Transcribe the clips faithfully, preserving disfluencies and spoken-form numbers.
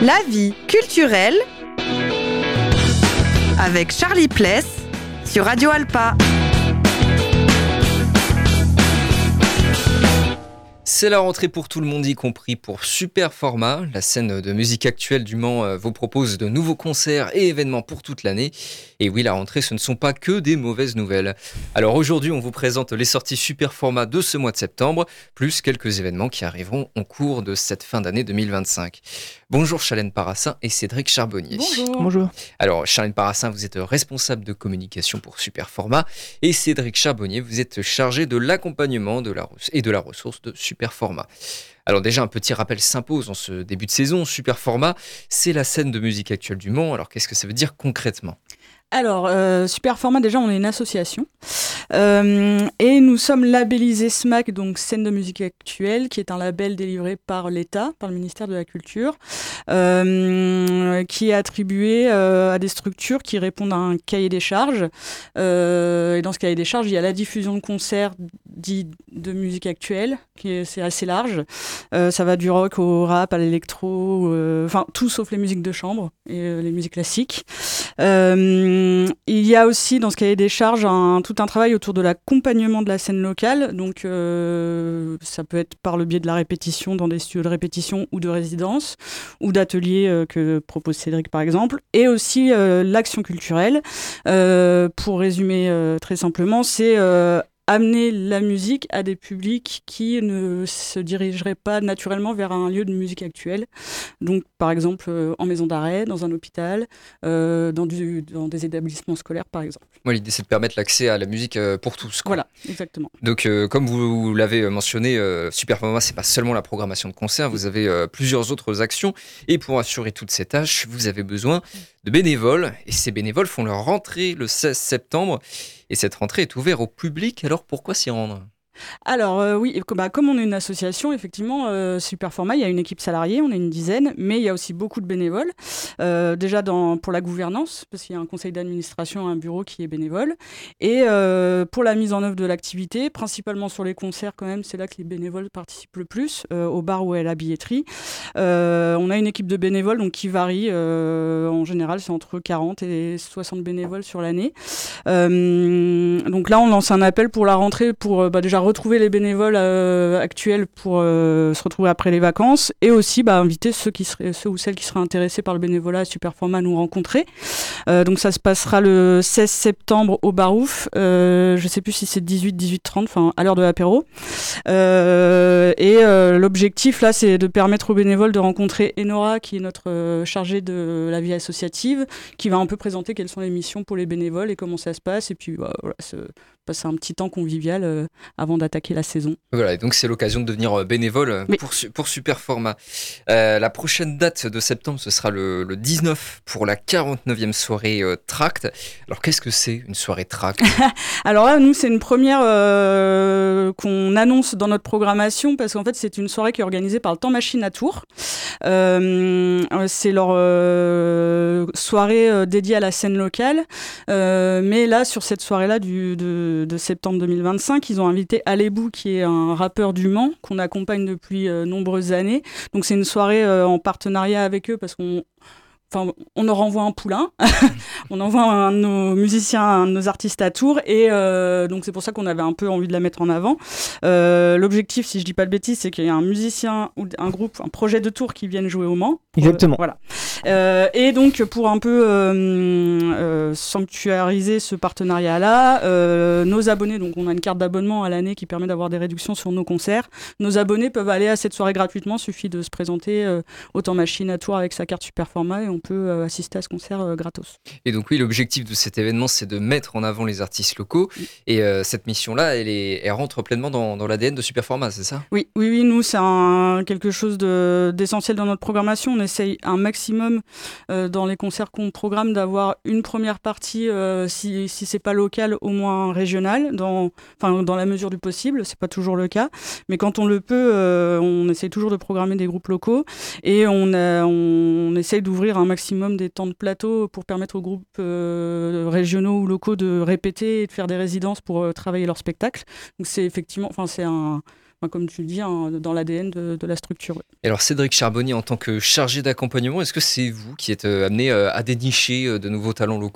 La vie culturelle avec Charlie Pless sur Radio Alpa. C'est la rentrée pour tout le monde, y compris pour Super Format. La scène de musique actuelle du Mans vous propose de nouveaux concerts et événements pour toute l'année. Et oui, la rentrée, ce ne sont pas que des mauvaises nouvelles. Alors aujourd'hui, on vous présente les sorties Super Format de ce mois de septembre, plus quelques événements qui arriveront au cours de cette fin d'année deux mille vingt-cinq. Bonjour Charlène Parassin et Cédric Charbonnier. Bonjour. Bonjour. Alors Charlène Parassin, vous êtes responsable de communication pour Super Format et Cédric Charbonnier, vous êtes chargé de l'accompagnement de la, et de la ressource de Super Format. Alors déjà, un petit rappel s'impose en ce début de saison. Super Format, c'est la scène de musique actuelle du Mans. Alors qu'est-ce que ça veut dire concrètement ? Alors, euh, Super Format, déjà, on est une association euh, et nous sommes labellisés S M A C, donc Scène de musique actuelle, qui est un label délivré par l'État, par le ministère de la Culture, euh, qui est attribué euh, à des structures qui répondent à un cahier des charges. Euh, et dans ce cahier des charges, il y a la diffusion de concerts dits de musique actuelle, qui est, c'est assez large. Euh, ça va du rock au rap, à l'électro, enfin euh, tout sauf les musiques de chambre et euh, les musiques classiques. Euh, il y a aussi dans ce cahier des charges un, tout un travail autour de l'accompagnement de la scène locale, donc euh, ça peut être par le biais de la répétition dans des studios de répétition ou de résidence ou d'ateliers euh, que propose Cédric par exemple, et aussi euh, l'action culturelle. Euh, pour résumer euh, très simplement, c'est euh, amener la musique à des publics qui ne se dirigeraient pas naturellement vers un lieu de musique actuelle. Donc, par exemple, euh, en maison d'arrêt, dans un hôpital, euh, dans, du, dans des établissements scolaires, par exemple. Moi, l'idée, c'est de permettre l'accès à la musique euh, pour tous, quoi. Voilà, exactement. Donc, euh, comme vous, vous l'avez mentionné, euh, Super Format, c'est pas seulement la programmation de concerts, vous avez euh, plusieurs autres actions. Et pour assurer toutes ces tâches, vous avez besoin de bénévoles. Et ces bénévoles font leur rentrée le seize septembre. Et cette rentrée est ouverte au public, alors pourquoi s'y rendre ? Alors euh, oui, bah, comme on est une association, effectivement, euh, Super Format, il y a une équipe salariée, on est une dizaine, mais il y a aussi beaucoup de bénévoles. Euh, déjà dans, pour la gouvernance, parce qu'il y a un conseil d'administration, un bureau qui est bénévole. Et euh, pour la mise en œuvre de l'activité, principalement sur les concerts quand même, c'est là que les bénévoles participent le plus, euh, au bar ou à la billetterie. Euh, on a une équipe de bénévoles donc, qui varie, euh, en général c'est entre quarante et soixante bénévoles sur l'année. Euh, donc là on lance un appel pour la rentrée pour bah, déjà retrouver les bénévoles euh, actuels pour euh, se retrouver après les vacances et aussi bah, inviter ceux, qui seraient, ceux ou celles qui seraient intéressés par le bénévolat à Super Format à nous rencontrer. Euh, donc ça se passera le seize septembre au Barouf. Euh, je ne sais plus si c'est dix-huit, dix-huit trente, enfin à l'heure de l'apéro. Euh, et euh, l'objectif là, c'est de permettre aux bénévoles de rencontrer Enora, qui est notre euh, chargée de la vie associative, qui va un peu présenter quelles sont les missions pour les bénévoles et comment ça se passe. Et puis bah, voilà, se passer un petit temps convivial euh, avant d'attaquer la saison. Voilà, et donc c'est l'occasion de devenir bénévole oui. pour, pour Super Format. Euh, la prochaine date de septembre, ce sera le, le dix-neuf pour la quarante-neuvième soirée euh, Tract. Alors qu'est-ce que c'est une soirée Tract ? Alors là, nous, c'est une première euh, qu'on annonce dans notre programmation parce qu'en fait, c'est une soirée qui est organisée par le Temps Machine à Tours. Euh, c'est leur euh, soirée euh, dédiée à la scène locale. Euh, mais là, sur cette soirée-là du, de de septembre deux mille vingt-cinq, ils ont invité Alebou, qui est un rappeur du Mans, qu'on accompagne depuis euh, nombreuses années. Donc c'est une soirée euh, en partenariat avec eux, parce qu'on Enfin, on leur envoie un poulain, on envoie un de nos musiciens, un de nos artistes à Tours, et euh, donc c'est pour ça qu'on avait un peu envie de la mettre en avant. Euh, l'objectif, si je dis pas de bêtises, c'est qu'il y ait un musicien ou un groupe, un projet de Tours qui vienne jouer au Mans. Exactement. Euh, voilà. Euh, et donc pour un peu euh, euh, sanctuariser ce partenariat-là, euh, nos abonnés, donc on a une carte d'abonnement à l'année qui permet d'avoir des réductions sur nos concerts. Nos abonnés peuvent aller à cette soirée gratuitement, suffit de se présenter euh, au Temps Machine à Tours avec sa carte Super Format et on peut euh, assister à ce concert euh, gratos. Et donc oui, l'objectif de cet événement, c'est de mettre en avant les artistes locaux. Oui. Et euh, cette mission-là, elle, est, elle rentre pleinement dans, dans l'A D N de Super Format, c'est ça ? Oui, oui, oui, nous, c'est un, quelque chose de, d'essentiel dans notre programmation. On essaye un maximum euh, dans les concerts qu'on programme d'avoir une première partie, euh, si, si c'est pas local, au moins régional, dans, enfin, dans la mesure du possible. C'est pas toujours le cas, mais quand on le peut, euh, on essaye toujours de programmer des groupes locaux et on, a, on, on essaye d'ouvrir un maximum des temps de plateau pour permettre aux groupes euh, régionaux ou locaux de répéter et de faire des résidences pour euh, travailler leur spectacle. Donc c'est effectivement, enfin c'est un enfin, comme tu le dis, hein, dans l'A D N de, de la structure. Et alors Cédric Charbonnier, en tant que chargé d'accompagnement, est-ce que c'est vous qui êtes euh, amené euh, à dénicher euh, de nouveaux talents locaux ?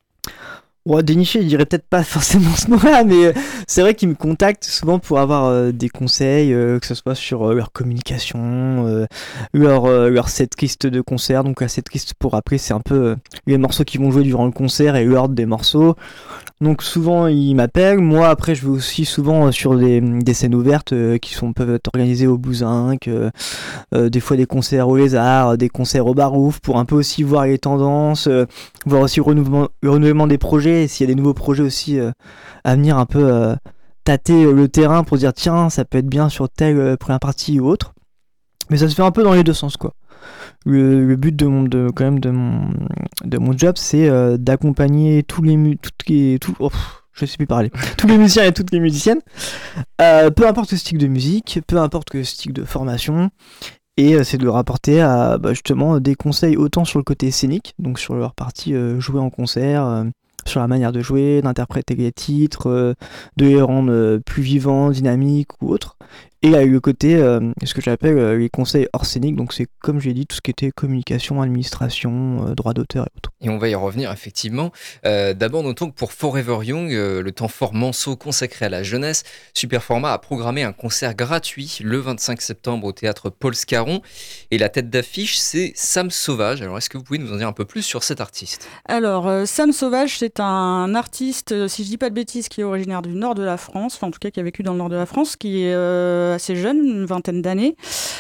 Bon, dénicher, je dirais peut-être pas forcément ce mot-là, mais euh, c'est vrai qu'ils me contactent souvent pour avoir euh, des conseils, euh, que ce soit sur euh, leur communication, euh, leur, euh, leur setlist de concert. Donc la setlist, pour rappeler, c'est un peu euh, les morceaux qu'ils vont jouer durant le concert et l'ordre des morceaux. Donc souvent ils m'appellent. Moi après je vais aussi souvent sur des, des scènes ouvertes euh, qui sont, peuvent être organisées au Bouzinc, euh, euh, des fois des concerts au Lézard, des concerts au Barouf, pour un peu aussi voir les tendances, euh, voir aussi le renouvellement, le renouvellement des projets, et s'il y a des nouveaux projets aussi euh, à venir un peu euh, tâter le terrain pour dire tiens ça peut être bien sur telle euh, première partie ou autre. Mais ça se fait un peu dans les deux sens quoi. Le, le but de mon, de, quand même de mon, de mon job, c'est euh, d'accompagner tous les, mu- toutes les, tout, oh, je sais plus parler, tous les musiciens et toutes les musiciennes, euh, peu importe le style de musique, peu importe le style de formation, et euh, c'est de leur apporter à, bah, justement des conseils autant sur le côté scénique, donc sur leur partie euh, jouer en concert, euh, sur la manière de jouer, d'interpréter les titres, euh, de les rendre euh, plus vivants, dynamiques ou autres. Et avec le côté, euh, ce que j'appelle euh, les conseils hors scénique, donc c'est comme j'ai dit, tout ce qui était communication, administration, euh, droit d'auteur et autres. Et on va y revenir effectivement. Euh, d'abord, notons que pour Forever Young, euh, le temps fort Manceau consacré à la jeunesse, Superformat a programmé un concert gratuit le vingt-cinq septembre au théâtre Paul Scarron. Et la tête d'affiche, c'est Sam Sauvage. Alors, est-ce que vous pouvez nous en dire un peu plus sur cet artiste ? Alors, euh, Sam Sauvage, c'est un artiste, euh, si je dis pas de bêtises, qui est originaire du nord de la France, enfin en tout cas qui a vécu dans le nord de la France, qui est euh, assez jeune, une vingtaine d'années,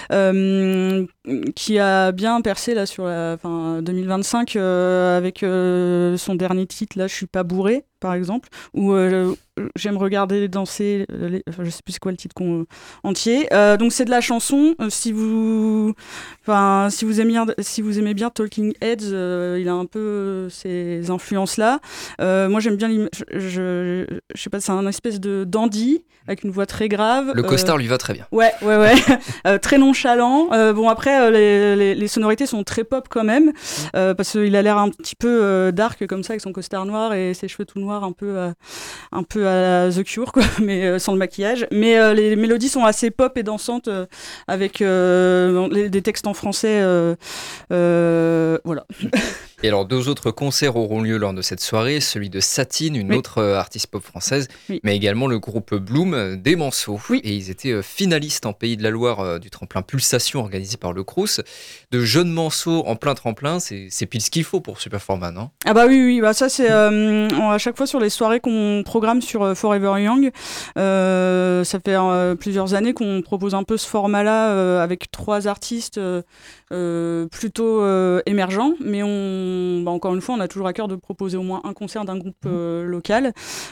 euh, qui a bien percé là sur la fin deux mille vingt-cinq euh, avec euh, son dernier titre, là, Je suis pas bourré, par exemple, où euh, j'aime regarder danser, les, enfin, je sais plus c'est quoi le titre qu'on, entier. Euh, donc c'est de la chanson. Euh, si vous, enfin si vous aimez bien, si vous aimez bien Talking Heads, euh, il a un peu euh, ces influences là. Euh, moi j'aime bien, je, je, je sais pas, c'est un espèce de dandy avec une voix très grave. Le costard euh, lui va très bien. Ouais, ouais, ouais. euh, très nonchalant. Euh, bon après euh, les, les, les sonorités sont très pop quand même, euh, parce qu'il a l'air un petit peu euh, dark comme ça avec son costard noir et ses cheveux tout noirs un peu. Euh, un peu à The Cure, quoi, mais euh, sans le maquillage. Mais euh, les mélodies sont assez pop et dansantes, euh, avec euh, les, des textes en français. Euh, euh, voilà. Et alors, deux autres concerts auront lieu lors de cette soirée, celui de Satine, une oui. autre euh, artiste pop française, oui. mais également le groupe Bloom, euh, des Manceaux. Oui. Et ils étaient euh, finalistes en Pays de la Loire euh, du tremplin Pulsation organisé par le Crous. De jeunes Manceaux en plein tremplin, c'est, c'est pile ce qu'il faut pour Superformat, non ? Ah bah oui, oui, bah ça c'est euh, à chaque fois sur les soirées qu'on programme sur euh, Forever Young, euh, ça fait euh, plusieurs années qu'on propose un peu ce format-là euh, avec trois artistes euh, euh, plutôt euh, émergents, mais on, bah encore une fois, on a toujours à cœur de proposer au moins un concert d'un groupe euh, local.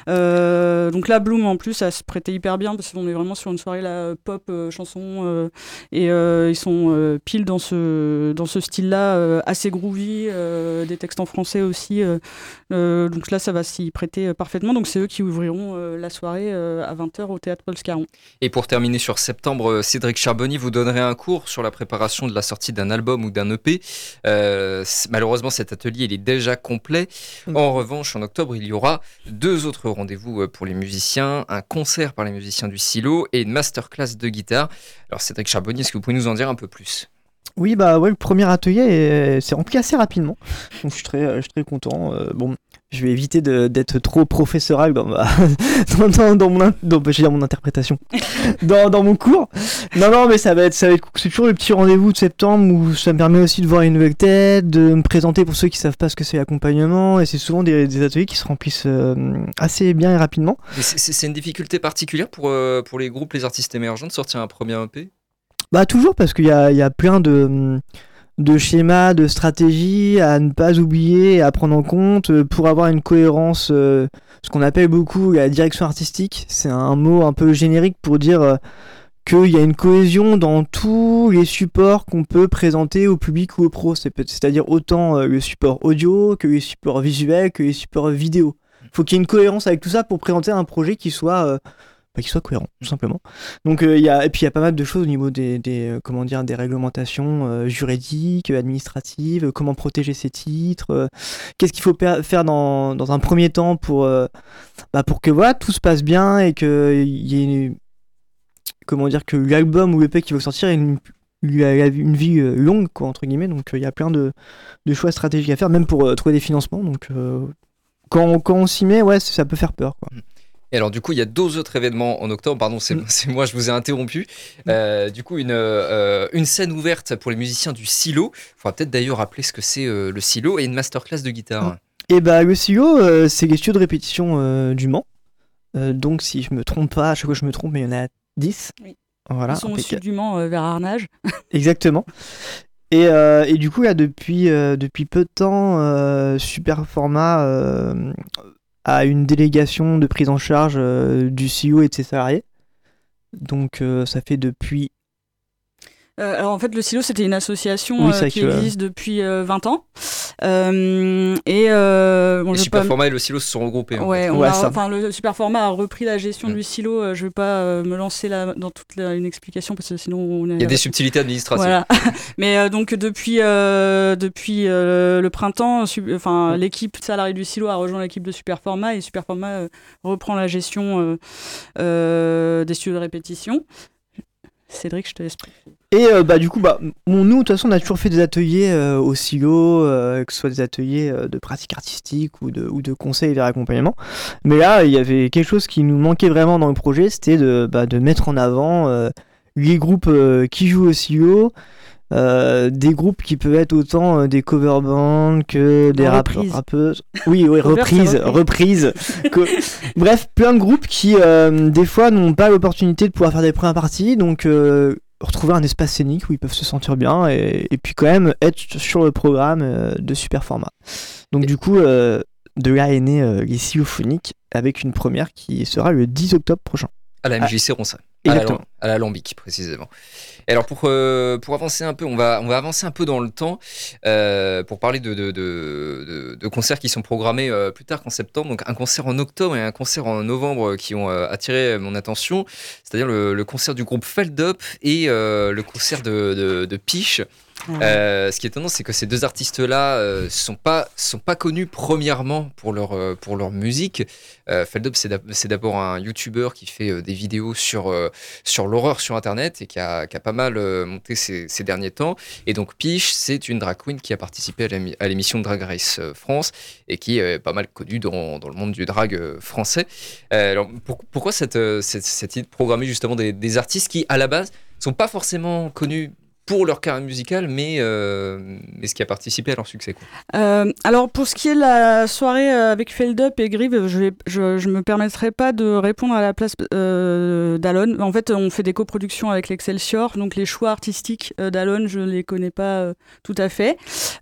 Euh, donc là, Bloom en plus, ça se prêtait hyper bien parce qu'on est vraiment sur une soirée là, pop, euh, chanson, euh, et euh, ils sont euh, pile dans ce dans ce style-là, euh, assez groovy, euh, des textes en français aussi. Euh, euh, donc là, ça va s'y prêter euh, parfaitement. Donc c'est eux qui ouvriront euh, la soirée euh, à vingt heures au théâtre Paul Scarron. Et pour terminer sur septembre, Cédric Charbonnier vous donnerait un cours sur la préparation de la sortie d'un album ou d'un E P. Euh, malheureusement, cet atelier il est déjà complet. En revanche, en octobre, il y aura deux autres rendez-vous pour les musiciens, un concert par les musiciens du Silo et une masterclass de guitare. Alors Cédric Charbonnier, est-ce que vous pouvez nous en dire un peu plus ? Oui, bah ouais, le premier atelier est, s'est rempli assez rapidement, donc je suis très, je suis très content. Euh, bon, je vais éviter de, d'être trop professoral dans ma, dans, dans, dans mon, dans, je vais dire mon interprétation, dans, dans mon cours. Non, non, mais ça va être, ça va être, c'est toujours le petit rendez-vous de septembre où ça me permet aussi de voir une nouvelle tête, de me présenter pour ceux qui savent pas ce que c'est l'accompagnement, et c'est souvent des, des ateliers qui se remplissent euh, assez bien et rapidement. Et c'est, c'est une difficulté particulière pour, euh, pour les groupes, les artistes émergents de sortir un premier E P ? Bah toujours, parce qu'il y a, il y a plein de, de schémas, de stratégies à ne pas oublier et à prendre en compte pour avoir une cohérence, euh, ce qu'on appelle beaucoup la direction artistique. C'est un mot un peu générique pour dire euh, qu'il y a une cohésion dans tous les supports qu'on peut présenter au public ou aux pros. C'est, c'est-à-dire autant euh, le support audio que les supports visuels que les supports vidéo. Il faut qu'il y ait une cohérence avec tout ça pour présenter un projet qui soit... Euh, Bah, qu'il soit cohérent, tout simplement. Donc euh, y a, et puis il y a pas mal de choses au niveau des, des euh, comment dire, des réglementations euh, juridiques, administratives, euh, comment protéger ses titres, euh, qu'est-ce qu'il faut per- faire dans, dans un premier temps pour, euh, bah, pour que voilà, tout se passe bien et que y ait une, comment dire, que l'album ou l'E P qui va sortir ait une, une vie longue, quoi, entre guillemets. Donc il y a plein de, de choix stratégiques à faire, même pour euh, trouver des financements. Donc euh, quand, quand on s'y met, ouais, ça peut faire peur, quoi. Et alors du coup, il y a deux autres événements en octobre. Pardon, c'est, mmh. c'est moi, je vous ai interrompu. Euh, du coup, une, euh, une scène ouverte pour les musiciens du Silo. Il faudra peut-être d'ailleurs rappeler ce que c'est euh, le Silo, et une masterclass de guitare. Mmh. Et bah le Silo, euh, c'est les studios de répétition euh, du Mans. Euh, donc si je me trompe pas, à chaque fois que je me trompe, mais il y en a dix. Oui. Voilà, Ils sont au sud du Mans, euh, vers Arnage. Exactement. Et, euh, et du coup, là, depuis, euh, depuis peu de temps, euh, Superformat euh, a une délégation de prise en charge euh, du C E O et de ses salariés. Donc, euh, ça fait depuis... Euh, alors en fait, le Silo, c'était une association oui, euh, qui que... existe depuis euh, vingt ans. Euh, et euh, bon, et Superformat pas... et le Silo se sont regroupés. Ouais, en fait. ouais, a, enfin, le Superformat a repris la gestion mmh. du Silo. Euh, je ne vais pas euh, me lancer là, dans toute la, une explication parce que sinon on est... Il y a des subtilités administratives. Voilà. Mais euh, donc depuis, euh, depuis euh, le printemps, enfin, mmh. l'équipe salariée du Silo a rejoint l'équipe de Superformat et Superformat euh, reprend la gestion euh, euh, des studios de répétition. Cédric, je te laisse. Et euh, bah, du coup, bah, bon, nous, de toute façon, on a toujours fait des ateliers euh, au Silo, euh, que ce soit des ateliers euh, de pratique artistique ou de, ou de conseils et d'accompagnement. Mais là, il y avait quelque chose qui nous manquait vraiment dans le projet, c'était de, bah, de mettre en avant euh, les groupes euh, qui jouent au Silo, euh, des groupes qui peuvent être autant euh, des cover bands que des rappeurs, rappeuses. Oui, oui, reprises, reprises. que... Bref, plein de groupes qui, euh, des fois, n'ont pas l'opportunité de pouvoir faire des premières parties, donc euh, retrouver un espace scénique où ils peuvent se sentir bien et, et puis quand même être sur le programme euh, de Superformat. Donc et... du coup, euh, de là est né euh, les Silophoniques avec une première qui sera le dix octobre prochain. À la M J C Ronsin. À, à l'Alambic précisément. Et alors pour, euh, pour avancer un peu, on va, on va avancer un peu dans le temps euh, pour parler de, de, de, de, de concerts qui sont programmés euh, plus tard qu'en septembre. Donc un concert en octobre et un concert en novembre qui ont euh, attiré mon attention, c'est-à-dire le, le concert du groupe Feld Up et euh, le concert de, de, de Piche. Mmh. Euh, ce qui est étonnant, c'est que ces deux artistes-là euh, sont pas sont pas connus premièrement pour leur euh, pour leur musique. Euh, Feld Up, c'est, d'ab- c'est d'abord un YouTuber qui fait euh, des vidéos sur euh, sur l'horreur sur Internet et qui a qui a pas mal euh, monté ces, ces derniers temps. Et donc Piche, c'est une drag queen qui a participé à, la, à l'émission Drag Race France et qui est pas mal connue dans dans le monde du drag euh, français. Euh, alors pour, pourquoi cette, cette cette idée de programmer justement des, des artistes qui à la base sont pas forcément connus pour leur carrière musicale, mais, euh, mais ce qui a participé à leur succès, quoi. Euh, alors, pour ce qui est de la soirée avec Feld Up et Grive, je ne je, me permettrai pas de répondre à la place euh, d'Alon. En fait, on fait des coproductions avec l'Excelsior, donc les choix artistiques euh, d'Alon, je ne les connais pas euh, tout à fait.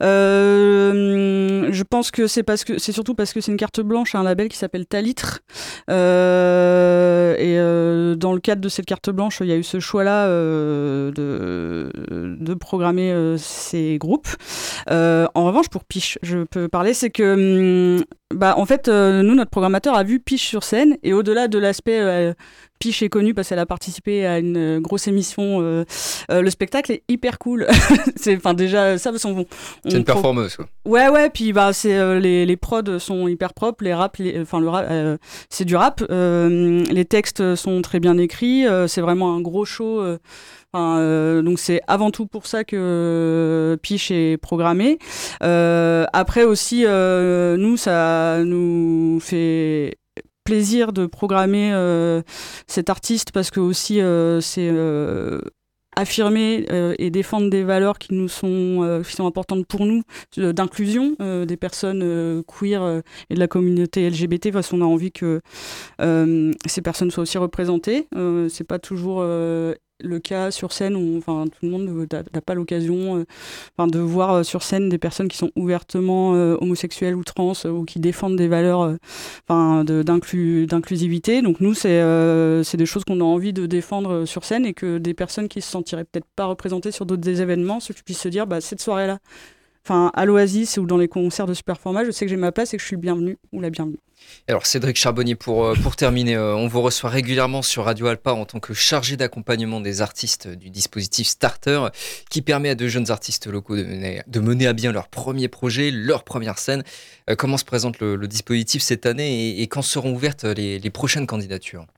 Euh, je pense que c'est, parce que c'est surtout parce que c'est une carte blanche à un label qui s'appelle Talitre. Euh, et euh, dans le cadre de cette carte blanche, il y a eu ce choix-là euh, de... de programmer euh, ces groupes. Euh, en revanche, pour Piche, je peux parler, c'est que hum, bah, en fait, euh, nous, notre programmateur a vu Piche sur scène et au-delà de l'aspect euh, Piche est connue parce qu'elle a participé à une euh, grosse émission, euh, euh, le spectacle est hyper cool. c'est, enfin, déjà, ça, on, on, c'est une performeuse, quoi. Ouais, ouais, puis bah, c'est, euh, les, les prods sont hyper propres, les raps, les, enfin, le rap, euh, c'est du rap, euh, les textes sont très bien écrits, euh, c'est vraiment un gros show. Euh, Enfin, euh, donc c'est avant tout pour ça que euh, Piche est programmé. Euh, après aussi, euh, nous, ça nous fait plaisir de programmer euh, cet artiste parce que aussi euh, c'est euh, affirmer euh, et défendre des valeurs qui nous sont, euh, qui sont importantes pour nous, euh, d'inclusion euh, des personnes euh, queer euh, et de la communauté L G B T, parce qu'on a envie que euh, ces personnes soient aussi représentées. Euh, c'est pas toujours euh, le cas sur scène, où, enfin, tout le monde n'a pas l'occasion euh, enfin, de voir euh, sur scène des personnes qui sont ouvertement euh, homosexuelles ou trans euh, ou qui défendent des valeurs euh, enfin, de, d'inclus, d'inclusivité. Donc nous, c'est, euh, c'est des choses qu'on a envie de défendre sur scène et que des personnes qui se sentiraient peut-être pas représentées sur d'autres événements puissent se dire, bah, cette soirée-là, enfin, à l'Oasis ou dans les concerts de Superformat, je sais que j'ai ma place et que je suis le bienvenu ou la bienvenue. Alors Cédric Charbonnier, pour, pour terminer, euh, on vous reçoit régulièrement sur Radio Alpa en tant que chargé d'accompagnement des artistes du dispositif Starter qui permet à de jeunes artistes locaux de mener, de mener à bien leur premier projet, leur première scène. Euh, comment se présente le, le dispositif cette année et, et quand seront ouvertes les, les prochaines candidatures ?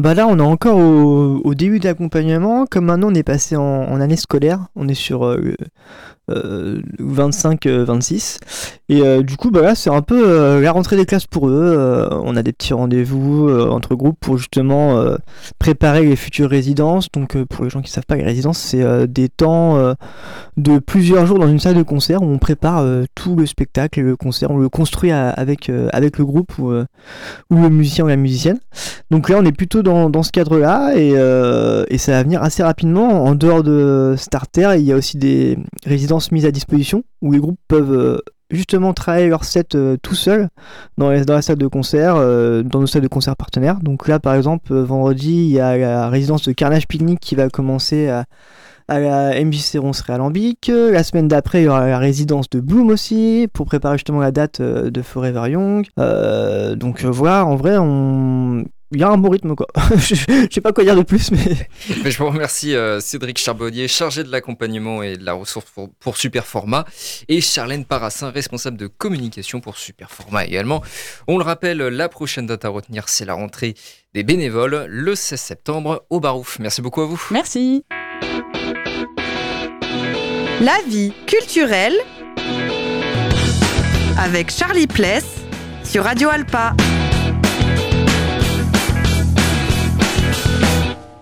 Bah là, on est encore au, au début de l'accompagnement. Comme maintenant, on est passé en, en année scolaire. On est sur euh, euh, vingt-cinq vingt-six. Et euh, du coup, bah là, c'est un peu euh, la rentrée des classes pour eux. Euh, on a des petits rendez-vous euh, entre groupes pour justement euh, préparer les futures résidences. Donc, euh, pour les gens qui ne savent pas, les résidences, c'est euh, des temps euh, de plusieurs jours dans une salle de concert où on prépare euh, tout le spectacle et le concert. On le construit à, avec, euh, avec le groupe ou, euh, ou le musicien ou la musicienne. Donc là, on est plutôt dans, dans ce cadre-là et, euh, et ça va venir assez rapidement. En dehors de Starter, il y a aussi des résidences mises à disposition où les groupes peuvent euh, justement travailler leur set euh, tout seuls dans, les, dans la salle de concert, euh, dans nos salles de concert partenaires. Donc là, par exemple, euh, vendredi, il y a la résidence de Carnage Picnic qui va commencer à, à la M J C Roncerie Alambic. La semaine d'après, il y aura la résidence de Bloom aussi pour préparer justement la date euh, de Forever Young. Euh, donc euh, voilà, en vrai, on... il y a un bon rythme, quoi. Je sais pas quoi dire de plus, mais... mais je vous remercie euh, Cédric Charbonnier, chargé de l'accompagnement et de la ressource pour, pour Superformat, et Charlène Parassin, responsable de communication pour Superformat également. On le rappelle, la prochaine date à retenir, c'est la rentrée des bénévoles, le seize septembre au Barouf. Merci beaucoup à vous. Merci. La vie culturelle avec Charlie Pless sur Radio Alpa.